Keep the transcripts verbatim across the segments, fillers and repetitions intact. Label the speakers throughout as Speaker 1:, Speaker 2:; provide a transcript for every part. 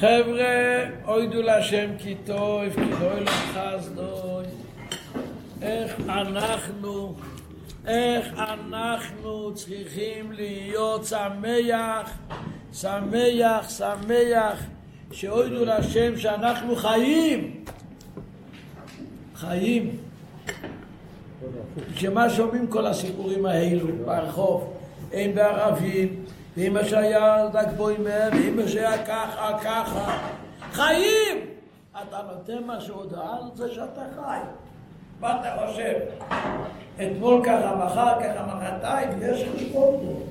Speaker 1: חבר'ה, אוידו להשם כי טוב, כי לא ילך חסדוי. איך אנחנו, איך אנחנו צריכים להיות שמח, שמח, שמח, שאוידו להשם שאנחנו חיים. חיים. שמה שומעים כל הסיפורים האלו ברחוב, אין בערבים, ואמא שהיה דגבוימר, ואמא שהיה ככה, ככה. חיים! אתה נותן משהו הודעה על זה שאתה חי. מה אתה חושב? אתמול ככה, מחר ככה, מחרתיים, יש חשבון פה.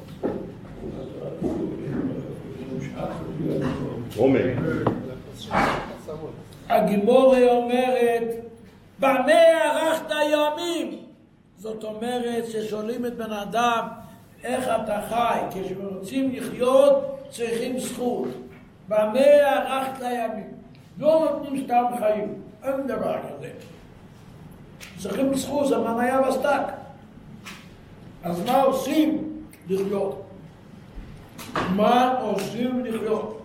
Speaker 1: הגימורה אומרת, במה ערכת ימים? זאת אומרת ששואלים את בן אדם, איך אתה חי? כשרוצים לחיות צריכים זכות. במה ערכת ימים? לא נותנים סתם חיים, אין דבר כזה. צריכים זכות, זה מניה בסטק. אז מה עושים לחיות? מה עושים לחיות?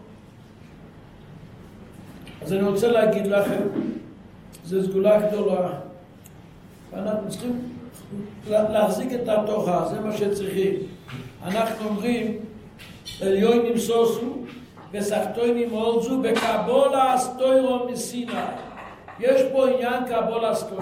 Speaker 1: אז אני רוצה להגיד לכם, זו סגולה גדולה. ואנחנו צריכים להחזיק את התוכה, זה מה שצריכים. אנחנו אומרים, עליונים סוסו וסחטוינים עולזו בקבולה אסטוירו מסיני. יש פה עניין קבולה אסטוירו.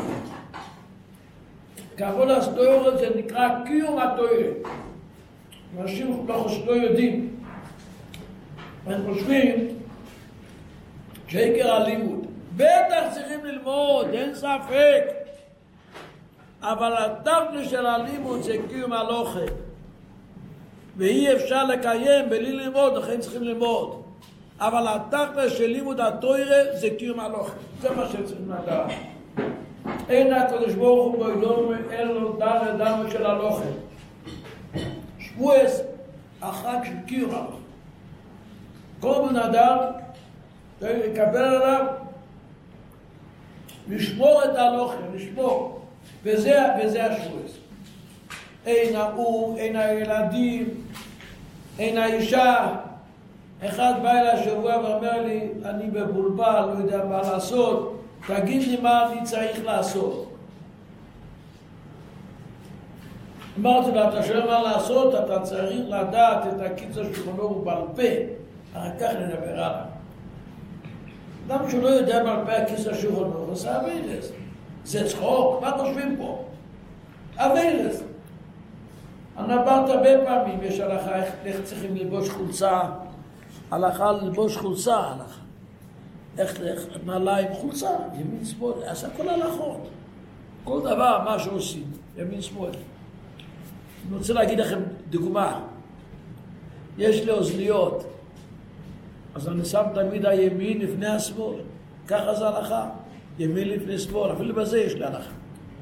Speaker 1: קבולה אסטוירו זה נקרא קיום התוירה. אנשים לא יודעים. הם חושבים שעיקר הלימוד. בטח צריכים ללמוד, אין ספק. אבל התכלית של הלימוד זה קיום הלוכה. ואי אפשר לקיים בלי ללמוד, לכן צריכים ללמוד. אבל התכלית של לימוד התורה זה קיום הלוכה. זה מה שצריכים לדעת. אין הקדוש ברוך הוא בעולם, אין לו דר אדם של הלוכה. שבועס החג של קיום הלוכה. כל בן אדם יקבל עליו לשמור את הלוכה, לשמור. וזה, וזה השבועס. אין האור, אין הילדים, אין האישה. אחד בא אל השבוע ואומר לי, אני בבולבל, לא יודע מה לעשות, תגיד לי מה אני צריך לעשות. אמרתי לו, אתה שואל מה לעשות, אתה צריך לדעת את הקיצור שכונו בעל פה, אחר כך נדבר עליו. אדם שהוא לא יודע בעל פה הקיצור שכונו, עושה אבילס. זה צחוק, מה חושבים פה? אבילס. אני אמרת הרבה פעמים, יש הלכה איך צריכים ללבוש חולצה, הלכה ללבוש חולצה, הלכה. איך, איך, נעליים חולצה, ימין שמאל, עשה כל הלכות. כל דבר, מה שעושים, ימין שמאל. אני רוצה להגיד לכם דוגמה. יש לי אוזניות, אז אני שם תמיד הימין לפני השמאל. ככה זה הלכה. ימין לפני שמאל, אפילו בזה יש לי הלכה.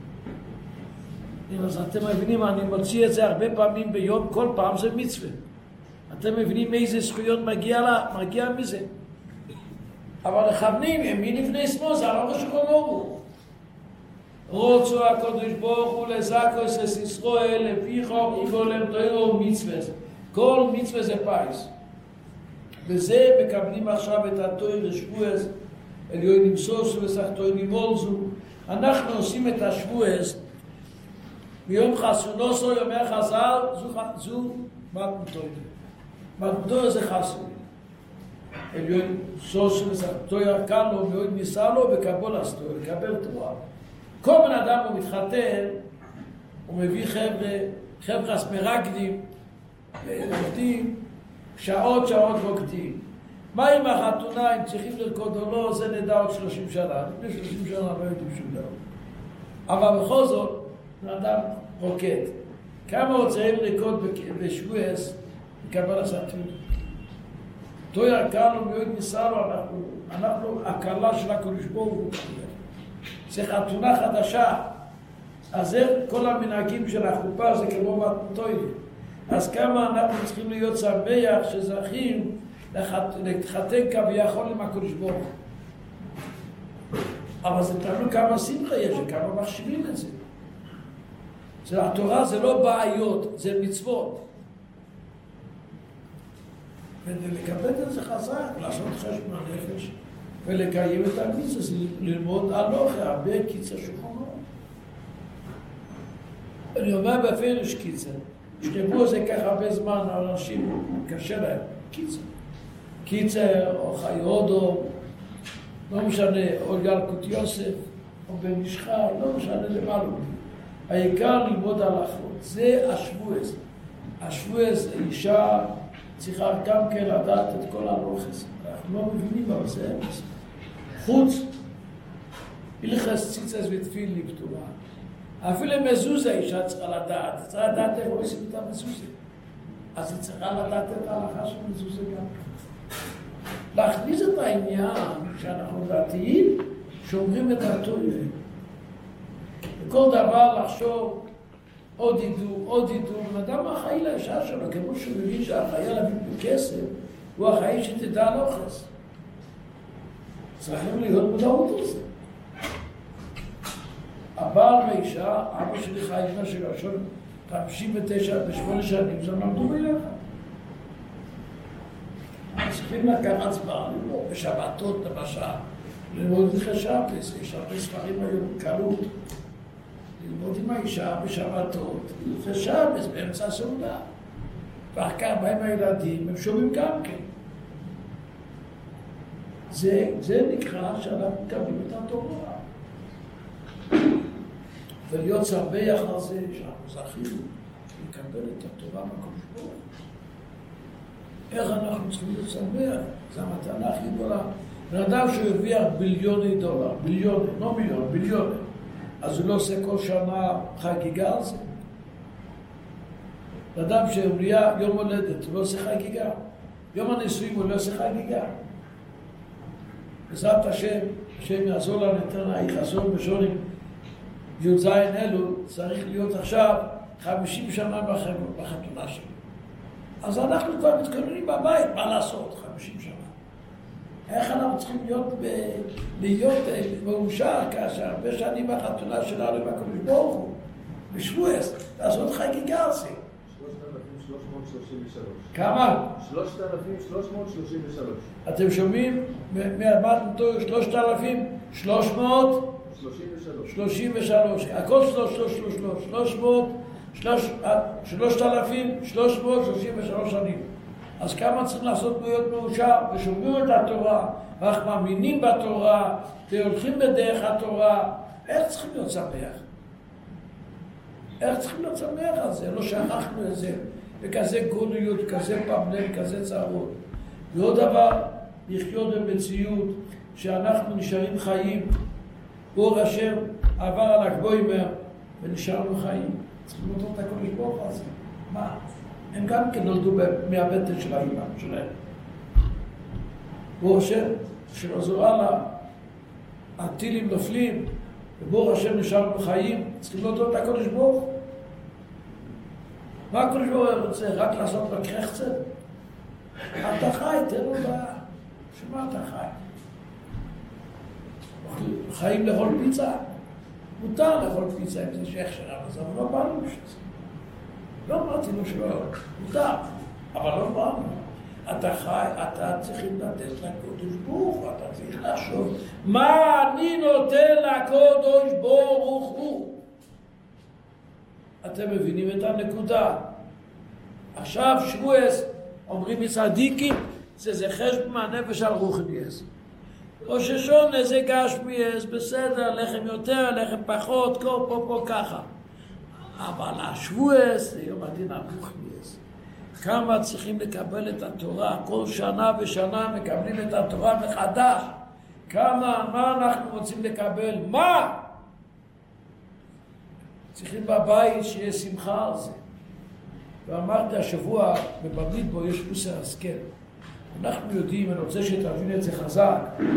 Speaker 1: אז אתם מבינים, אני מוציא את זה הרבה פעמים ביום, כל פעם זה מצווה. אתם מבינים איזה זכויות מגיע לה, מגיע מזה. אבל לכוונים, ימין לפני שמאל, זה הלכה שכונורו. רוצו הקדוש ברוך הוא לזכוס את ישראל, לפי חוק יגולם תוירו מצווה. כל מצווה זה פייס. וזה מקבלים עכשיו את התויר שבועס, עליונים סוסו וסחטוינים עולזו. אנחנו עושים את השבועס ביום חסונוסו, יומי חז"ל, זו מתנתויר. מתנתויר זה חסון. עליונים סוסו וסחטויר קל לו, מאוד ניסה לו, וקבול אסתויר, וקבל תורה. כל בן אדם הוא מתחתן, הוא מביא חבר'ה, חבר'ה מרקדים, עובדים, שעות שעות רוקדים. מה עם החתונה, אם צריכים לרקוד או לא, זה נדע עוד שלושים שנה. לפני שלושים שנה לא יודעים שום דבר. אבל בכל זאת, אדם רוקד. כמה הוא צריך לרקוד בשבועס, לקבל הסתות. תוי הקל הוא מאוד ניסה לו, אנחנו, אנחנו הקלה של הקדוש ברוך הוא. זה חתונה חדשה. אז זה כל המנהגים של החופה, זה כמו מתנתויר. אז כמה אנחנו צריכים להיות שמח שזכים להתחתן כביכול עם הקדוש ברוך הוא. אבל זה תלוי כמה שמחה יש, וכמה מחשיבים את זה. זה התורה זה לא בעיות, זה מצוות. ולקבל את זה חזק, לעשות חשבון הנפש, ולקיים את המצווה, ללמוד הלוכה, הרבה קיצר שולחנות. אני אומר בפירוש קיצר, שתבואו זה ככה הרבה זמן, האנשים קשה להם, קיצר. קיצר, או חיודו, לא משנה, או ילקוט יוסף, או בן משחי, לא משנה למה לא. העיקר ללמוד הלכות, זה השבועס. השבועס, אישה צריכה גם כן לדעת את כל הלוחס. אנחנו לא מבינים על זה. חוץ, הלכס ציצס ותפיל לפתורה. אפילו מזוזה אישה צריכה לדעת. צריכה לדעת איך עושים את המזוזה. אז היא צריכה לדעת את ההלכה של מזוזה גם. להכניס את העניין שאנחנו דתיים, שאומרים את התורה. וכל דבר לחשוב, עוד ידעו, עוד ידעו, ואדם החיים לאישה שלו, כמו שהוא מבין שהחיה להביא בכסף, הוא החיים שתדע לוחס. צריכים להיות מודעות לזה. הבעל ואישה, אבא שלי חי אימא של ראשון, חמישים ותשע ושמונה שנים, זה למדו ביחד. צריכים לקחת זמן, ללמוד בשבתות למשל, ללמוד את שבס, יש הרבה ספרים היום קלות, ללמוד עם האישה בשבתות, זה שבס באמצע הסעודה. ואחר כך בהם הילדים, הם שומעים גם כן. זה, זה נקרא שאנחנו מקבלים את התורה. ולהיות שמח על זה שאנחנו זכינו לקבל את התורה בקדוש ברוך הוא. איך אנחנו צריכים להיות שמח? זו המתנה הכי גדולה. בן אדם שהרוויח ביליוני דולר, ביליוני, לא מיליון, ביליוני, אז הוא לא עושה כל שנה חגיגה על זה. בן אדם שהרוויח יום הולדת, הוא לא עושה חגיגה. יום הנישואים הוא לא עושה חגיגה. בעזרת השם, השם יעזור לנו, ניתן היחסון בשונים, י"ז אלול, צריך להיות עכשיו חמישים שנה בחתונה שלו. אז אנחנו כבר מתכוננים בבית, מה לעשות? חמישים שנה. איך אנחנו צריכים להיות, ב... להיות מאושר כאשר הרבה שנים בחתונה שלנו עם הקדוש ברוך הוא, בשבועס, לעשות חגיגה על זה.
Speaker 2: שלושת אלפים שלוש מאות שלושים ושלוש.
Speaker 1: כמה?
Speaker 2: שלושת אלפים שלוש מאות שלושים ושלוש.
Speaker 1: אתם שומעים? מארבעת מאות שלושת אלפים שלוש מאות שלושים ושלוש. הכל שלוש, שלוש, שלוש, שלוש, שלוש מאות, שלושת אלפים שלוש מאות שלושים ושלוש שנים. אז כמה צריך לעשות להיות מאושר? ושומעים את התורה, ואנחנו מאמינים בתורה, והולכים בדרך התורה. איך צריכים להיות שמח? איך צריכים להיות שמח על זה? לא שכחנו את זה. וכזה גוליות, כזה פבלן, כזה צערות. ועוד דבר, לחיות במציאות שאנחנו נשארים חיים. ברוך השם עבר על הגבוימר ונשארנו חיים. צריכים לראות את הקודש ברוך הזה. מה? הם גם כן נולדו מהבטן של האמא שלהם. ברוך השם, שלעזור הלאה, הטילים נופלים, וברוך השם נשארנו חיים. צריכים לראות את הקודש ברוך. מה הקודש ברוך רוצה? רק לעשות בקרחצת? אתה חי, תן לו בעיה. שמה אתה חי? חיים לאכול פיצה? מותר לאכול פיצה אם זה שייך שלנו, אז אבל לא באנו בשביל זה. לא אמרתי לו שלא, מותר, אבל לא באנו. אתה חי, אתה צריך לתת לקודש ברוך הוא, אתה צריך לחשוב מה אני נותן לקודש ברוך הוא. אתם מבינים את הנקודה. עכשיו שבועס, אומרים מצדיקים, זה זה חשבון מהנפש על רוחניאס. ראש השונה זה גשמיאס, בסדר, לחם יותר, לחם פחות, כל פה פה ככה. אבל השבועס זה יום הדין הרוחניאס. כמה צריכים לקבל את התורה, כל שנה ושנה מקבלים את התורה מחדש. כמה, מה אנחנו רוצים לקבל? מה? צריכים בבית שיהיה שמחה על זה. ואמרתי השבוע, בבמדבר יש מוסר השכל. אנחנו יודעים, אני רוצה שתבין את זה חזק.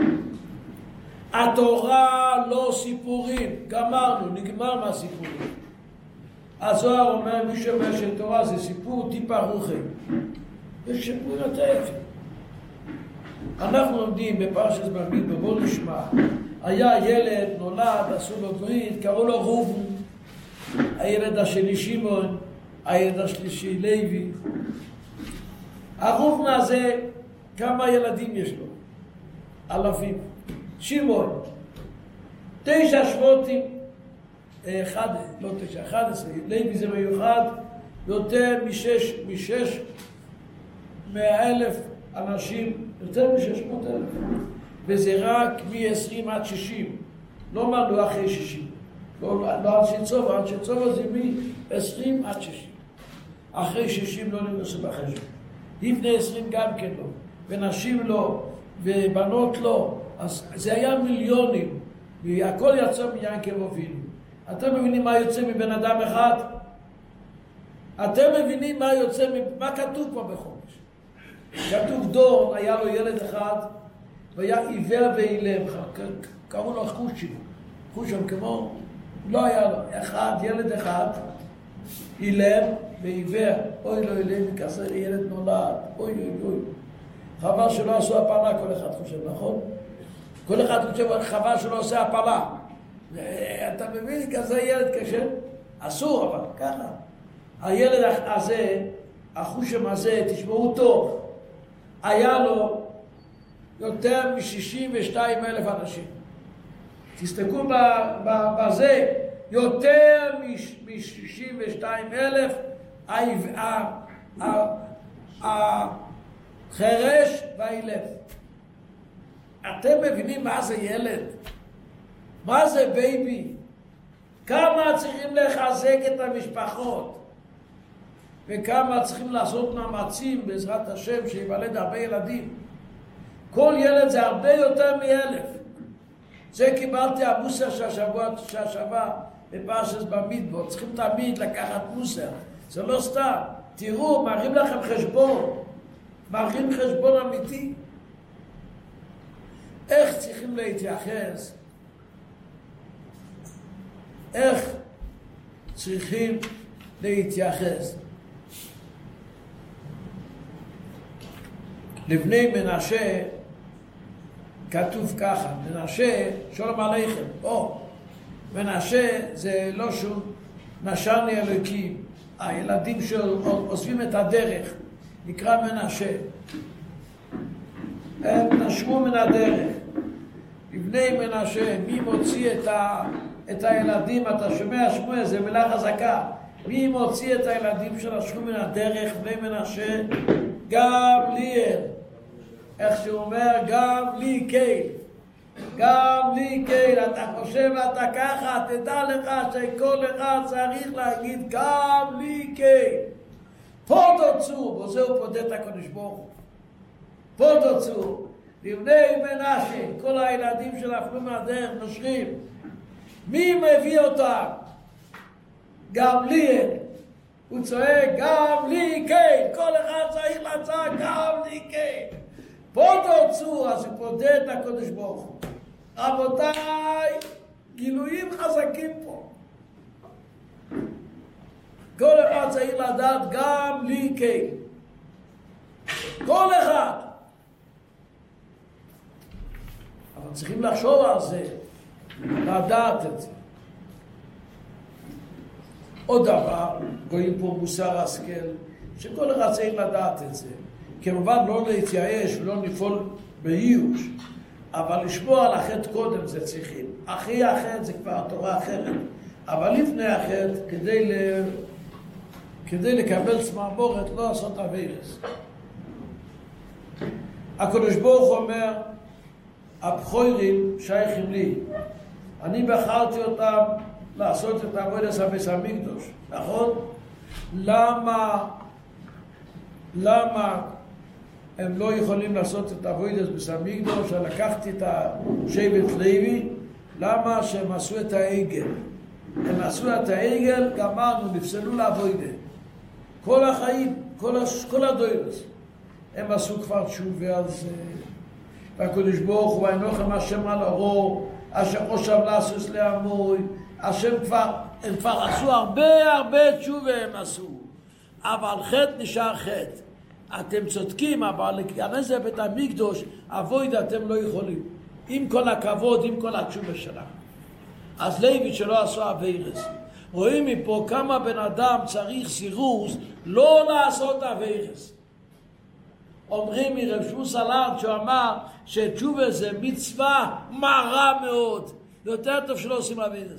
Speaker 1: התורה לא סיפורים, גמרנו, נגמר מהסיפורים. הזוהר אומר, מי שאומר שתורה זה סיפור טיפה רוחי. יש סיפור יותר יפה. אנחנו לומדים בפרשת במדבר, בואו נשמע. היה ילד, נולד, עשו לו ברית, קראו לו ראובן. הילד השני שמעון, הילד השלישי לוי. הרוחנה הזה, כמה ילדים יש לו? אלפים. שמעון, תשע שבטים, אחד, לא תשע, אחד עשרה, לוי זה מיוחד, יותר משש, משש מאה אלף אנשים, יותר משש מאות אלף, וזה רק מ-עשרים עד שישים, לא מלו אחרי שישים, לא, לא עד שצובה, עד שצובה זה מ-עשרים עד שישים, אחרי שישים לא ננסו בחשב, לפני עשרים גם כן לא, ונשים לא, ובנות לא, אז זה היה מיליונים, והכל יצא מיעקב אבינו. אתם מבינים מה יוצא מבן אדם אחד? אתם מבינים מה יוצא, מה כתוב פה בחומש? כתוב דור, היה לו ילד אחד, והיה עיוור ואילם, קראו לו חושים, חושים כמו, לא היה לו, אחד, ילד אחד, אילם ועיוור, אוי לא אילם, כזה ילד נולד, אוי אוי אוי. חבל שלא עשו הפלה, כל אחד חושב, נכון? כל אחד חושב, חבל שלא עושה הפלה. אתה מבין, כזה ילד קשה? אסור, אבל ככה. הילד הזה, החושם הזה, תשמעו טוב, היה לו יותר מ-שישים ושתיים אלף אנשים. תסתכלו בזה, יותר מ-שישים ושתיים אלף, החרש והאילם. אתם מבינים מה זה ילד? מה זה בייבי? כמה צריכים לחזק את המשפחות? וכמה צריכים לעשות מאמצים בעזרת השם שיוולד הרבה ילדים? כל ילד זה הרבה יותר מאלף. זה קיבלתי המוסר שהשבוע, שהשבוע בפרשת במדבר. צריכים תמיד לקחת מוסר. זה לא סתם. תראו, מראים לכם חשבון. מראים חשבון אמיתי. איך צריכים להתייחס? איך צריכים להתייחס? לבני מנשה כתוב ככה, מנשה, שלום עליכם, או, מנשה זה לא שום נשני אלוקים, הילדים שעוזבים את הדרך, נקרא מנשה. הם נשרו מן הדרך. לבני מנשה, מי מוציא את, ה, את הילדים, אתה שומע שמוע, זה מילה חזקה, מי מוציא את הילדים שנשרו מן הדרך, בני מנשה? גמליאל. איך שהוא אומר, גם לי קייל. גם לי קייל. אתה חושב אתה ככה, תדע לך שכל אחד צריך להגיד גם לי קייל. פודו צור, בו זהו פודה את הקדוש ברוך הוא. פודו צור. לבני מנשה, כל הילדים שנפלו מהדרך נושרים. מי מביא אותם? גמליאל. הוא צועק גם לי קייל. כל אחד צריך לצעק גם לי קייל. פודו צור, אז הוא פודה את הקדוש ברוך הוא. רבותיי, גילויים חזקים פה. כל אחד צריך לדעת גם לי קייל. כל אחד. אבל צריכים לחשוב על זה, לדעת את זה. עוד דבר, רואים פה מוסר השכל, שכל אחד צריך לדעת את זה. כמובן לא להתייאש ולא לפעול בייאוש, אבל לשמור על החטא קודם זה צריכים. אחרי החטא זה כבר תורה אחרת, אבל לפני החטא, כדי, ל... כדי לקבל צמרמורת, לא לעשות עבירס. הקדוש ברוך הוא אומר, הבכורים שייכים לי. אני בחרתי אותם לעשות את עבודת הבית המקדוש, נכון? למה, למה הם לא יכולים לעשות את עבודת הבית המקדוש? לקחתי את שבט לוי, למה שהם עשו את העגל? הם עשו את העגל, גמרנו, נפסלו לעבודת. כל החיים, כל, הש... כל הדורות, הם עשו כבר תשובה על זה. והקדוש ברוך הוא, ואנוכם השם על אורו, אשר חושב לעשוס לעמוי, השם כבר, הם כבר עשו הרבה הרבה תשובה הם עשו. אבל חטא נשאר חטא. אתם צודקים, אבל להיכנס לבית המקדוש, עבודה אתם לא יכולים. עם כל הכבוד, עם כל התשובה שלהם. אז לוי שלא עשו עבירס. רואים מפה כמה בן אדם צריך סירוס לא לעשות עבירס. אומרים מרב שמואל סלנט שהוא אמר שתשובה זה מצווה מרה מאוד, יותר טוב שלא עושים עבודה.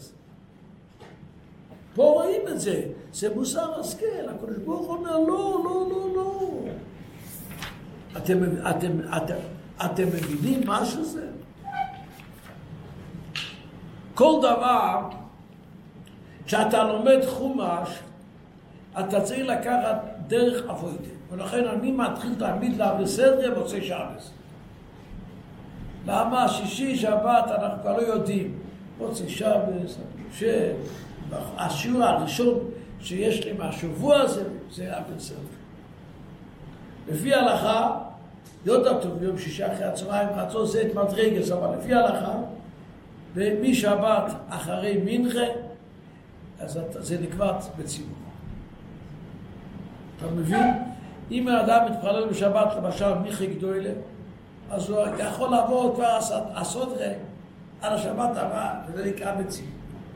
Speaker 1: פה רואים את זה, זה מוסר השכל, הקדוש ברוך הוא אומר לא, לא, לא, לא. אתם, אתם, אתם, אתם מבינים מה שזה? כל דבר כשאתה לומד חומש, אתה צריך לקחת דרך עבודה. ולכן אני מתחיל תמיד לעבוד סדר מוצאי שבס. למה? שישי, שבת, אנחנו כבר לא יודעים. מוצאי שבס, שהשיעור הראשון שיש לי מהשבוע הזה, זה עבוד סדר. לפי ההלכה, יודע טוב, יום שישי אחרי הצהריים, חצות זה את מדרגס, אבל לפי ההלכה, ומשבת אחרי מנחה, אז זה נקבע בציבור. אתה מבין? אם האדם מתפלל בשבת, למשל מיכי גדולה, אז הוא יכול לעבור כבר עשרות רגע על השבת הבאה, וזה נקרא בציבור.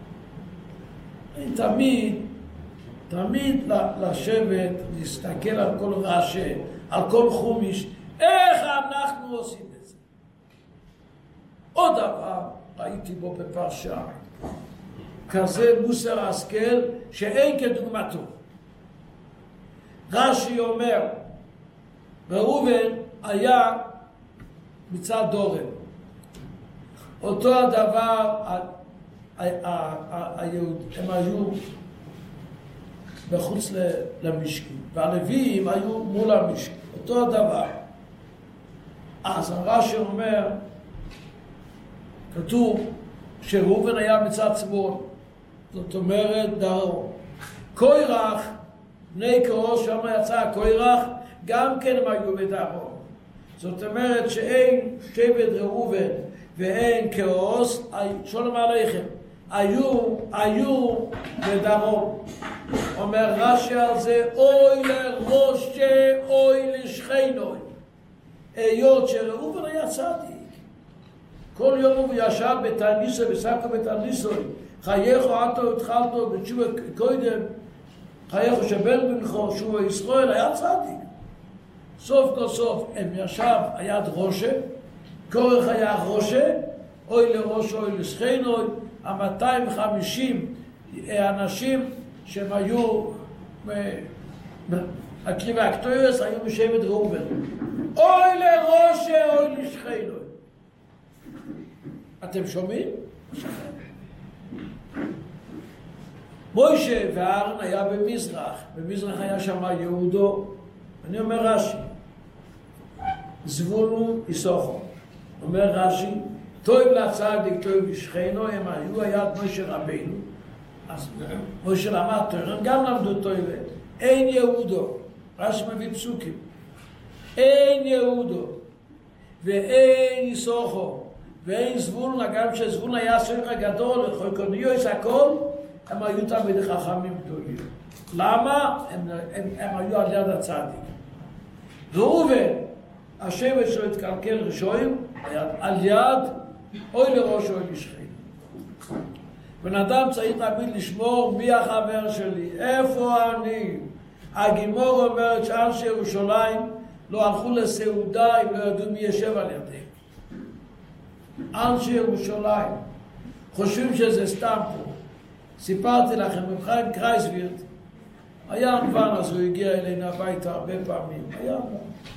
Speaker 1: תמיד, תמיד לשבת, להסתכל על כל רעשי, על כל חומיש, איך אנחנו עושים את זה. עוד דבר, ראיתי בו בפרשה, כזה מוסר השכל שאין כדוגמתו. רש"י אומר, ראובן היה מצד דורם. אותו הדבר, הם היו בחוץ למשכן, והלוויים היו מול המשכן. אותו הדבר. אז רש"י אומר, כתוב שראובן היה מצד שמאל, זאת אומרת דרום. קורח, בני קורוש, שם יצא קורח, גם כן הם היו בדרום. זאת אומרת שאין שבט ראובן ואין קורוש, שלום עליכם, היו, היו בדרום. אומר רש"י על זה, אוי לראשה, אוי לשכנו. היות שראובן היה צדיק. כל יום הוא ישב בתניסו, וסקו בתניסו, חייכו עתו התחלתו בתשובה קודם, חייכו שבן בנכו, שובה ישראל, היה צדיק. סוף כל סוף הם ישב היד ראשה, קורח היה ראשה, אוי לראש, אוי לשכנו, ה-מאתיים וחמישים אנשים שהם היו, הקריבי הקטוירס היו משבט ראובן. אוי לראשה, אוי לשכנו. אתם שומעים? מוישה ואהרון היה במזרח, במזרח היה שם יהודו, אני אומר רש"י, זבולון יששכר, אומר רש"י, טוב לצדיק, טוב לשכנו, הם היו היד משה רבינו, אז משה למד תורה, הם גם למדו טוב, אין יהודו, רש"י מביא פסוקים, אין יהודו ואין יששכר, ואין זבולון, גם שזבולון היה סויך גדול, וחוקוניוס הכל, הם היו תלמידי חכמים גדולים. למה? הם, הם, הם היו על יד הצדיק. ראובן, השבט שלו התקלקל ראשון, על יד, אוי לראש אוי לשכנו. בן אדם צריך תמיד לשמור מי החבר שלי, איפה אני? הגימור אומרת שאנשי ירושלים לא הלכו לסעודה אם לא ידעו מי ישב על ידיהם. אנשי ירושלים חושבים שזה סתם פה. סיפרתי לכם, חיים קרייסווירט היה ענוון, אז הוא הגיע אלינו הביתה הרבה פעמים, היה ענוון.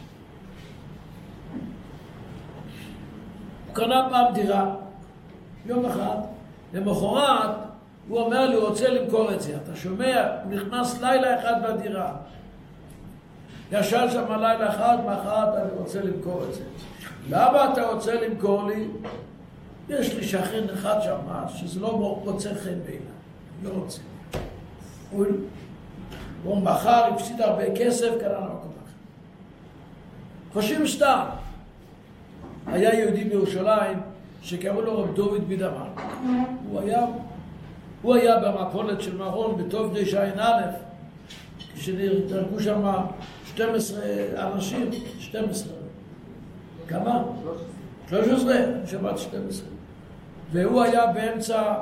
Speaker 1: הוא קנה פעם דירה, יום אחד, למחרת הוא אומר לי, הוא רוצה למכור את זה. אתה שומע? הוא נכנס לילה אחד בדירה. ישב שם לילה אחד, מחרת אני רוצה למכור את זה. למה אתה רוצה למכור לי? יש לי שכן אחד שם, שזה לא מוצא חן בעיניי. לא רוצה. הוא, הוא מחר, הפסיד הרבה כסף, קנה לו מקום אחר. חושבים סתם. היה יהודי בירושלים שקראו לו רב דוד בידמן. הוא היה, הוא היה במפולת של מרון בטוב די שעין א', כשנהרגו שם שתים עשרה אנשים, שתים עשרה. כמה? שלוש עשרה, שבת שתים עשרה. והוא היה באמצע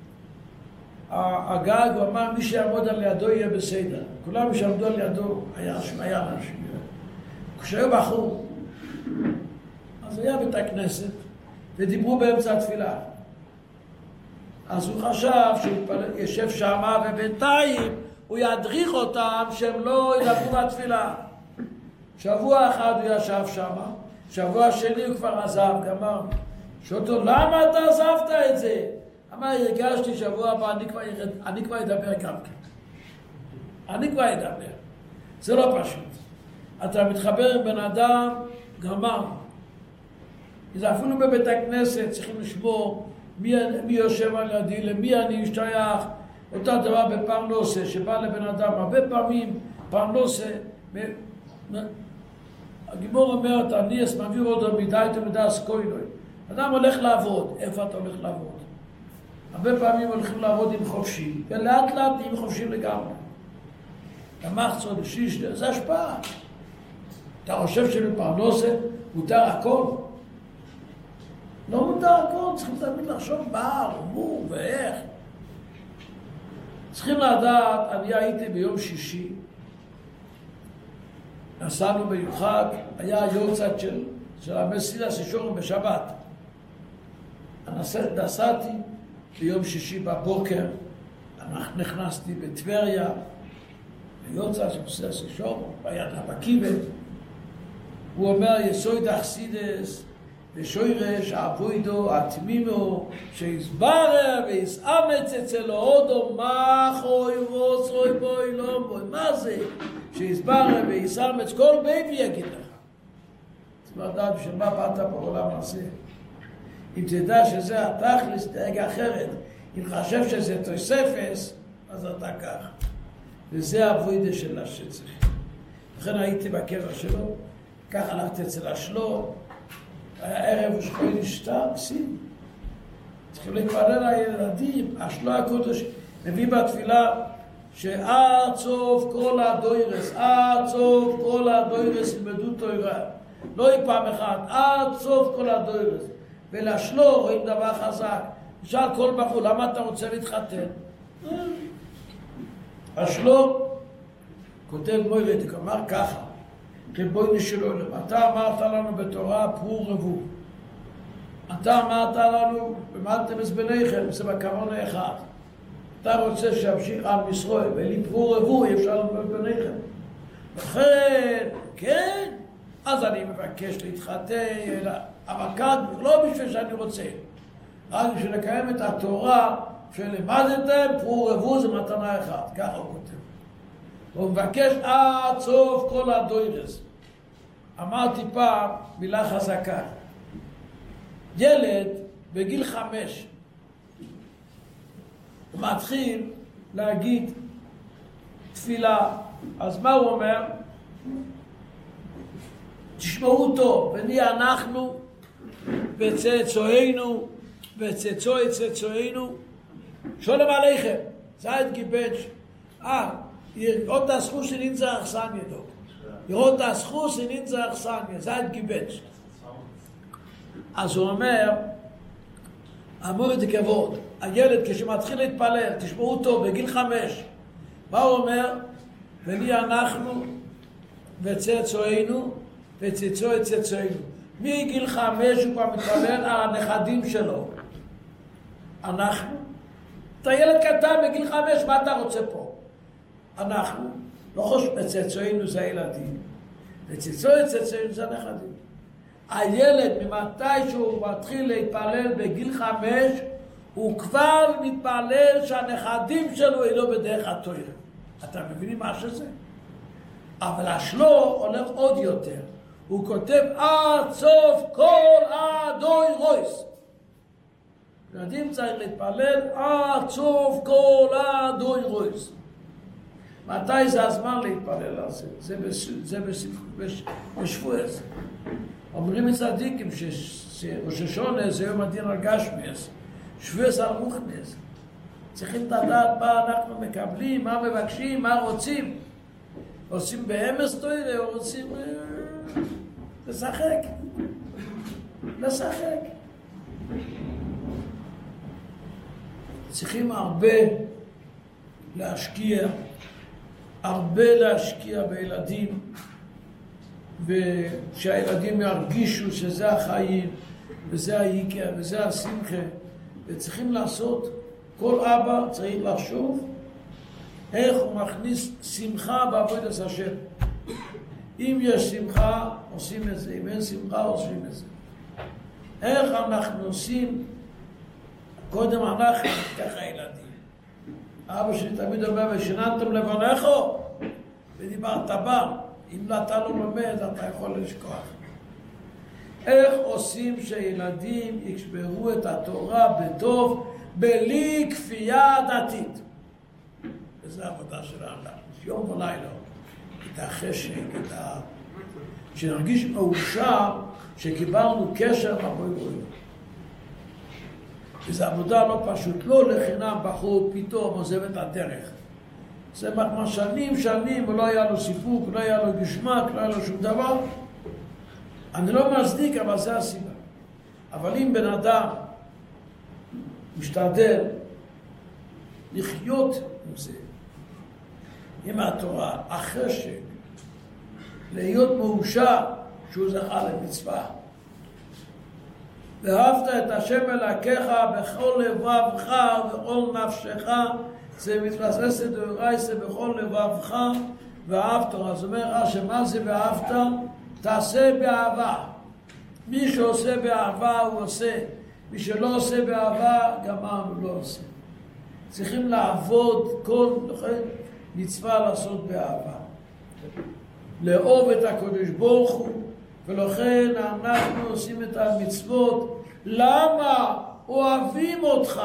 Speaker 1: הגג, הוא אמר, מי שיעמוד על ידו יהיה בסדר. כולם שעמדו על ידו, היה היה אנשים. כשהיו בחור, אז היה בית הכנסת, ודיברו באמצע התפילה. אז הוא חשב שהוא ישב שמה, ובינתיים הוא ידריך אותם שהם לא ידברו בתפילה. שבוע אחד הוא ישב שמה, שבוע שני הוא כבר עזב, גמר. שאותו, למה אתה עזבת את זה? אמר, הרגשתי שבוע הבא, אני כבר, אני כבר אדבר גם כן. אני כבר אדבר. זה לא פשוט. אתה מתחבר עם בן אדם, גמר. זה אפילו בבית הכנסת צריכים לשמור מי, מי יושב על ידי, למי אני משתייך. אותה דבר בפרנוסה, שבא לבן אדם הרבה פעמים, פרנוסה, הגיבור אומר, אתה ניאס מעביר עוד מדי, אתה מדע סקוילוי. אדם הולך לעבוד, איפה אתה הולך לעבוד? הרבה פעמים הולכים לעבוד עם חופשי, ולאט לאט עם חופשי לגמרי. המחצון, שיש, זה השפעה. אתה חושב שבפרנוסה מותר הכל? לא מותר הכל, צריכים תמיד לחשוב מה, מו ואיך. צריכים לדעת, אני הייתי ביום שישי, נסענו ביוחד, היה יורצייט של, של המסילס ישורם בשבת. נסעתי ביום שישי בבוקר, נכנסתי בטבריה, ביורצייט של המסילס ישורם, ביד הבקיבת. הוא אומר, יסוד אכסידס, ושוירש אבוידו התמימו, שיסברר ויסאמץ אצל הודו, מה חוי ורוצרוי בוי לא בוי, מה זה? שיסברר ויסאמץ, כל בית ויגיד לך. צריך לדעת בשביל מה באת בעולם הזה. אם תדע שזה התכלס, תהג אחרת. אם חשב שזה תוספס, אז אתה כך. וזה אבוידה של השצריך. לכן הייתי בקבע שלו, כך הלכתי אצל השלו, הערב הוא שכוי נשתה, שים. צריכים להתפלל לילדים, השלו הקודש מביא בתפילה שעד סוף כל הדוירס, עד סוף כל הדוירס ילמדו תורה. לא היא פעם אחת, עד סוף כל הדוירס. ולשלו רואים דבר חזק. נשאל כל בחור, למה אתה רוצה להתחתן? השלו כותב מוירדיק, אמר ככה. בואי נשאלו, אתה אמרת לנו בתורה פרו רבו. אתה אמרת לנו, במדתם את בניכם, זה בכוון האחד. אתה רוצה שימשיך עם ישראל, ולי פרו רבו, אי אפשר לבוא בניכם. לכן, כן, אז אני מבקש להתחתן, אבל כאן לא בשביל שאני רוצה. רק בשביל לקיים את התורה, שלמדתם, פרו רבו זה מתנה אחת. ככה הוא כותב. הוא מבקש עד סוף כל הדוירס. אמרתי פעם מילה חזקה. ילד בגיל חמש הוא מתחיל להגיד תפילה. אז מה הוא אומר? תשמעו טוב, ונהיה אנחנו וצאצאינו וצאצאי צאצאינו שולם עליכם. זית גיבץ' אה Ihr das Haus in Insa Achsanie doch. Ihr das Haus in Insa Achsanie, seid gebetzt. אז הוא אומר, אמור את הכבוד, הילד כשמתחיל להתפלל, תשמעו אותו בגיל חמש, מה הוא אומר? ונהיה אנחנו וצאצאינו וצאצאי צאצאינו. מגיל חמש הוא כבר מתפלל על הנכדים שלו. אנחנו? אתה ילד קטן בגיל חמש, מה אתה רוצה פה? אנחנו, לא חושב, בצאצאינו זה הילדים, וצאצאי צאצאינו זה הנכדים. הילד ממתי שהוא מתחיל להתפלל בגיל חמש, הוא כבר מתפלל שהנכדים שלו היא לא בדרך התורה. אתה מבינים מה שזה? אבל השלו הולך עוד יותר. הוא כותב עד סוף כל הדוי רויס. ילדים צריך להתפלל עד סוף כל הדוי רויס. מתי זה הזמן להתפלל על זה? זה בשבועס. אומרים צדיקים שראש השונה זה יום הדין על גשמיאס, שבועס על רוחניאס. צריכים לדעת מה אנחנו מקבלים, מה מבקשים, מה רוצים. רוצים באמס תוירה או רוצים לשחק. לשחק. צריכים הרבה להשקיע, הרבה להשקיע בילדים, ושהילדים ירגישו שזה החיים, וזה העיקר, וזה השמחה, וצריכים לעשות, כל אבא צריך לחשוב איך הוא מכניס שמחה בעבודת השם. אם יש שמחה, עושים את זה, אם אין שמחה, עושים את זה. איך אנחנו עושים, קודם אנחנו, ככה ילדים. אבא שלי תמיד אומר, ושיננתם לבניכו, ודיברת בה. אם אתה לא לומד, אתה יכול לשכוח. איך עושים שילדים יקשברו את התורה בטוב, בלי כפייה דתית? וזו העבודה שלנו, יום ולילה. את החשק, את ה... שנרגיש מאושר שקיבלנו קשר לבוי בוי. וזו עבודה לא פשוט, לא לחינם בחור פתאום עוזב את הדרך. זה מה שנים שנים ולא היה לו סיפוק, לא היה לו גשמק, לא היה לו שום דבר. אני לא מצדיק, אבל זה הסיבה. אבל אם בן אדם משתדל לחיות עם זה, עם התורה, החשק, להיות מאושר שהוא זכה למצווה. ואהבת את השם אלוקיך בכל לבבך ובכל נפשך, זה מתבסס דאורייתא בכל לבבך ואהבת. אז אומר שמה זה ואהבת? תעשה באהבה. מי שעושה באהבה הוא עושה, מי שלא עושה באהבה גמרנו, לא עושה. צריכים לעבוד כל מצווה לעשות באהבה, לאהוב את הקדוש ברוך הוא, ולכן אנחנו עושים את המצוות. למה? אוהבים אותך.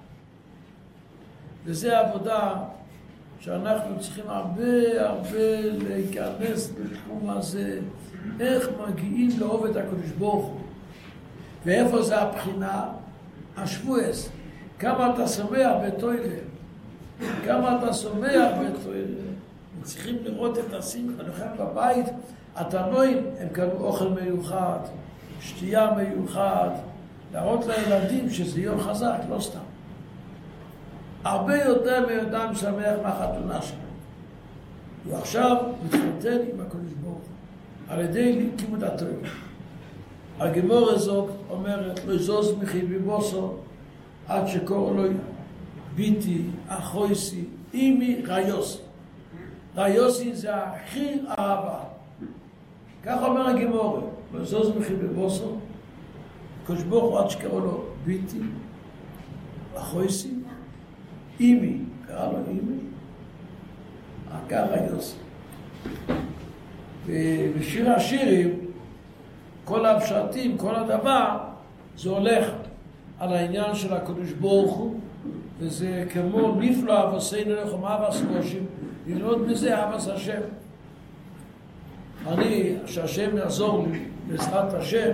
Speaker 1: וזה עבודה שאנחנו צריכים הרבה הרבה להיכנס בתחום הזה, איך מגיעים לאהוב את הקדוש ברוך הוא. ואיפה זה הבחינה? השבועס. כמה אתה שמח בתורה, כמה אתה שמח בתורה. צריכים לראות את השמחה. לכם בבית התנועים הם קנו אוכל מיוחד, שתייה מיוחד, להראות לילדים שזה יום חזק, לא סתם. הרבה יותר מאדם שמח מהחתונה שלו. הוא עכשיו מתחתן עם הקדוש ברוך הוא על ידי לימוד התורה. הגמרא הזאת אומרת לא יזוז מחיבי בוסו עד שקורא לו ביתי אחויסי אימי ריוסי. ריוסי זה הכי אהבה. כך אומר הגמרא, לא יזוז מחיבי בוסו, הקדוש ברוך הוא עד שקורא לו ביתי אחויסי אימי, קרא לו אימי, עקר ריוסי. ובשיר השירים, כל הפשטים, כל הדבר, זה הולך על העניין של הקדוש ברוך הוא, וזה כמו נפלא אבוסינו לכם אבס מושים, ללמוד מזה אבס השם. אני, שהשם יעזור לי, בעזרת השם,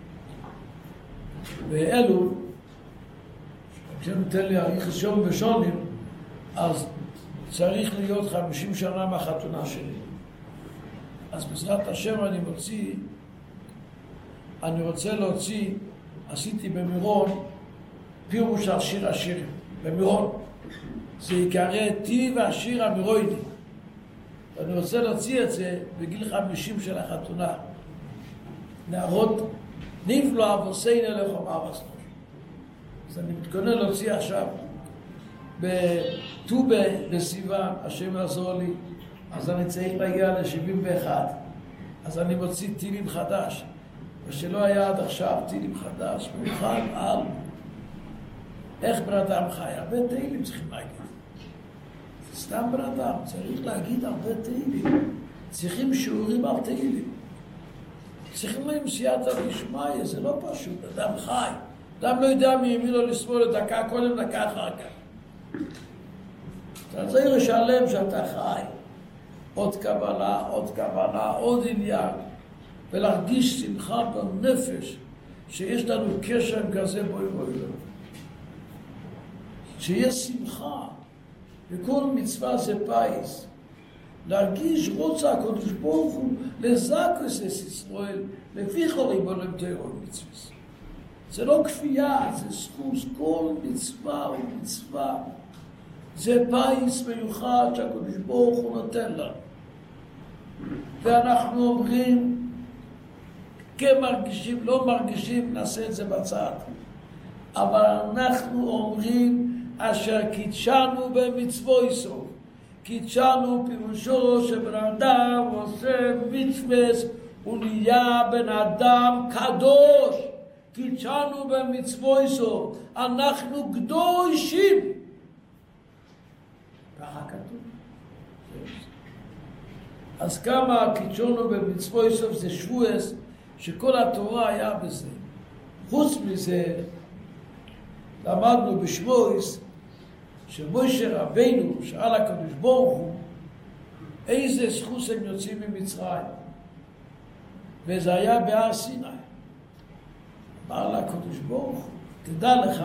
Speaker 1: ואלו, כשנותן לי אריכות יום ושונים, אז צריך להיות חמישים שנה מהחתונה שלי. אז בעזרת השם אני מוציא, אני רוצה להוציא, עשיתי במירון, פירוש על שיר השירים, במירון. זה יקרא טיב השיר המירוידי. ואני רוצה להוציא את זה בגיל חמישים של החתונה. להראות נפלא אבוסינו לכם אבס מושים. אז אני מתכונן להוציא עכשיו בט"ו בסיוון, השם יעזור לי, אז אני צריך להגיע ל-שבעים ואחת. אז אני מוציא תהילים חדש. ושלא היה עד עכשיו תהילים חדש, במיוחד על איך בן אדם חי. הרבה תהילים צריכים להגיד. סתם בן אדם, צריך להגיד הרבה תהילים. צריכים שיעורים על תהילים. צריכים להם סייעתא דשמיא, זה לא פשוט, אדם חי. אדם לא יודע מימין לו לשמאל לדקה קודם, דקה אחר כך. אתה צריך לשלם שאתה חי. עוד קבלה, עוד קבלה, עוד עניין. ולהרגיש שמחה בנפש, שיש לנו קשר עם כזה בוי בוי לו. שיש שמחה, וכל מצווה זה פייס. להרגיש רוצה הקדוש ברוך הוא לזכוס את ישראל, לפי כל ריבונו תורה מצווה. זה לא כפייה, זה זכות, כל מצווה ומצווה. זה פייס מיוחד שהקדוש ברוך הוא נותן לנו. ואנחנו אומרים, כן מרגישים, לא מרגישים, נעשה את זה בצד. אבל אנחנו אומרים אשר קידשנו במצווי סוף. קידשנו פירושו שבן אדם עושה מצווה, הוא נהיה בן אדם קדוש. קידשנו במצווי סוף. אנחנו קדושים. ככה כתוב. אז כמה קידשנו במצווי סוף זה שבועס, שכל התורה היה בזה. חוץ מזה, למדנו בשבועס, שמשה רבינו שאל הקדוש ברוך הוא, איזה זכות הם יוצאים ממצרים? וזה היה בהר סיני. אמר לה הקדוש ברוך הוא, תדע לך,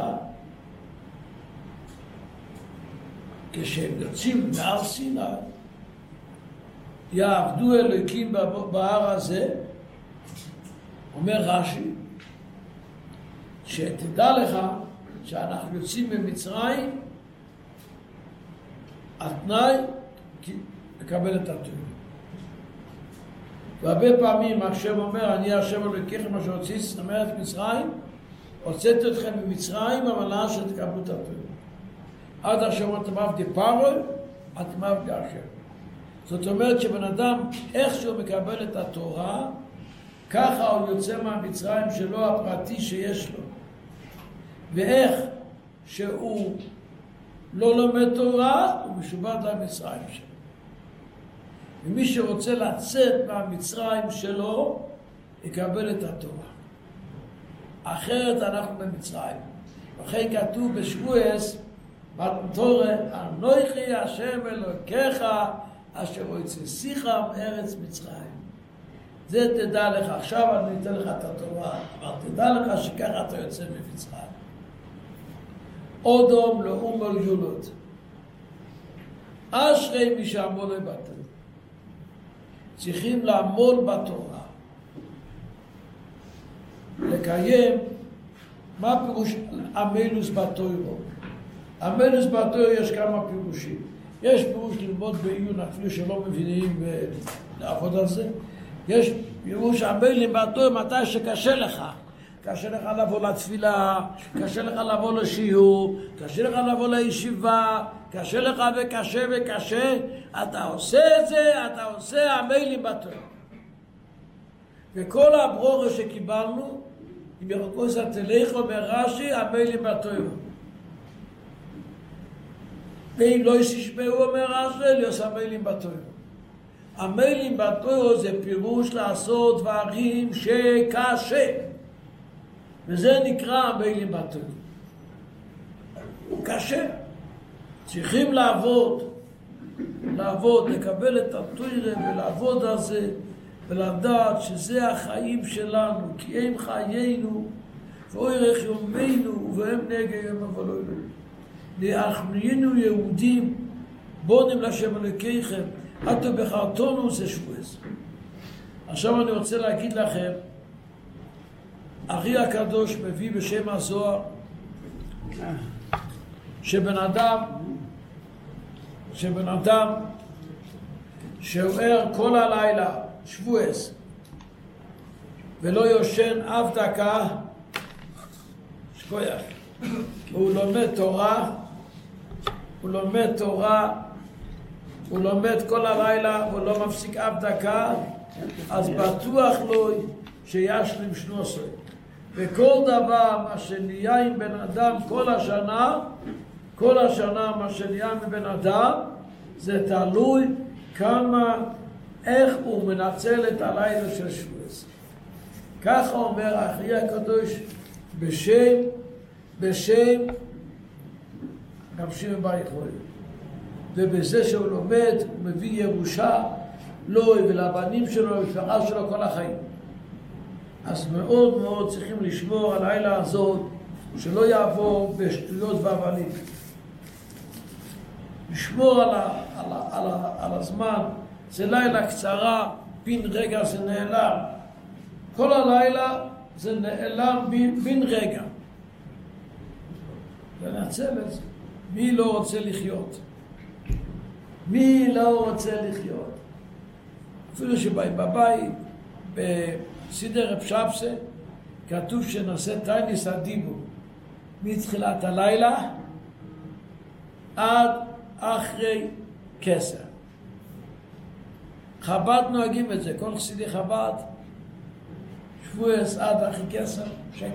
Speaker 1: כשהם יוצאים מהר סיני, יעבדו אלוקים בהר הזה, אומר רש"י, שתדע לך שאנחנו יוצאים ממצרים, התנאי לקבל את התורה. והרבה פעמים השם אומר, אני השם אלוקיכם אשר הוצאתי מארץ מצרים, הוצאתי אתכם ממצרים, אבל לאן שתקבלו את התורה. עד אשר אתם עבדי פרעה, אתם עבדי השם. זאת אומרת שבן אדם, איך שהוא מקבל את התורה, ככה הוא יוצא מהמצרים שלו הפרטי שיש לו. ואיך שהוא לא לומד תורה, הוא משובד למצרים שלו. ומי שרוצה לצאת מהמצרים שלו, יקבל את התורה. אחרת אנחנו במצרים. לכן כתוב בשבועס, בתורה, אנוכי השם אלוקיך, אשר הוצאתיך מארץ מצרים. זה תדע לך, עכשיו אני אתן לך את התורה, אבל תדע לך שככה אתה יוצא ממצרים. אודום לאום על יולות. אשרי מי שעמול לבטל. צריכים לעמול בתורה. לקיים, מה פירוש עמלוס בתורה? עמלוס בתורה יש כמה פירושים. יש פירוש ללמוד בעיון, אפילו שלא מבינים ולעבוד על זה. יש פירוש עמלים בתורה מתי שקשה לך. קשה לך לבוא לתפילה, קשה לך לבוא לשיעור, קשה לך לבוא לישיבה, קשה לך וקשה וקשה, אתה עושה את זה, אתה עושה עמלים בתורה. וכל הברורה שקיבלנו, אם יחכו זה תלכו ברש"י, עמלים בתורה. ואם לא ישמעו אומר רש"י, להיות עמלים בתורה. עמלים בתורה זה פירוש לעשות דברים שקשה. וזה נקרא עמלים בתורה. הוא קשה. צריכים לעבוד, לעבוד, לקבל את התורה ולעבוד על זה, ולדעת שזה החיים שלנו, כי הם חיינו, ואורך יומנו, והם נגע יום אבלנו. אנחנו נהיינו יהודים, בונים לשם אלוקיכם, עתה בחרתנו זה שבועס. עכשיו אני רוצה להגיד לכם, ארי הקדוש מביא בשם הזוהר, שבן אדם, שבן אדם, שהוא ער כל הלילה, שבועס, ולא יושן אף דקה, שכוייך, הוא לומד תורה, הוא לומד תורה, הוא לומד כל הלילה, הוא לא מפסיק אף דקה, אז בטוח לו שישלים שנוסוי. וכל דבר מה שנהיה עם בן אדם כל השנה, כל השנה מה שנהיה מבן אדם, זה תלוי כמה, איך הוא מנצל את הלילה של שבועס. ככה אומר הארי הקדוש בשם, בשם, גם שמעון בר יוחאי. ובזה שהוא לומד, הוא מביא ירושה לו ולבנים שלו ולמשפחה שלו כל החיים. אז מאוד מאוד צריכים לשמור על הלילה הזאת, שלא יעבור בשטויות ואבנים. לשמור על, ה, על, ה, על, ה, על הזמן, זה לילה קצרה, בין רגע זה נעלם. כל הלילה זה נעלם בין, בין רגע. ונעצל את זה. מי לא רוצה לחיות? מי לא רוצה לחיות? אפילו שבאים בבית, סידר רב שבסה, כתוב שנעשה תייניס הדיבור מתחילת הלילה עד אחרי כסר. חב"ד נוהגים את זה, כל חסידי חב"ד, שבועס עד אחרי כסר, שקט.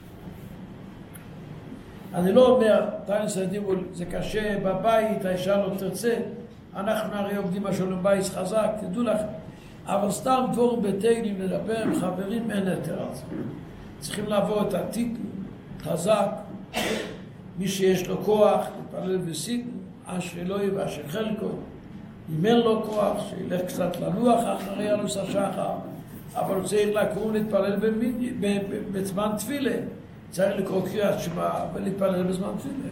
Speaker 1: אני לא אומר, תייניס הדיבור זה קשה בבית, האישה לא תרצה, אנחנו הרי עובדים בשלום בית חזק, תדעו לכם. אבל סתם דבורים בתהילים לדבר עם חברים, אין יותר על זה. צריכים לעבור את הטיפ חזק, מי שיש לו כוח, להתפלל בסיטן, אשר אלוהי ואשר חלקו. אם אין לו כוח, שילך קצת לנוח אחרי אלוס השחר, אבל הוא צריך לקרוא להתפלל בזמן תפילה. צריך לקרוא קריאת שמע ולהתפלל בזמן תפילה.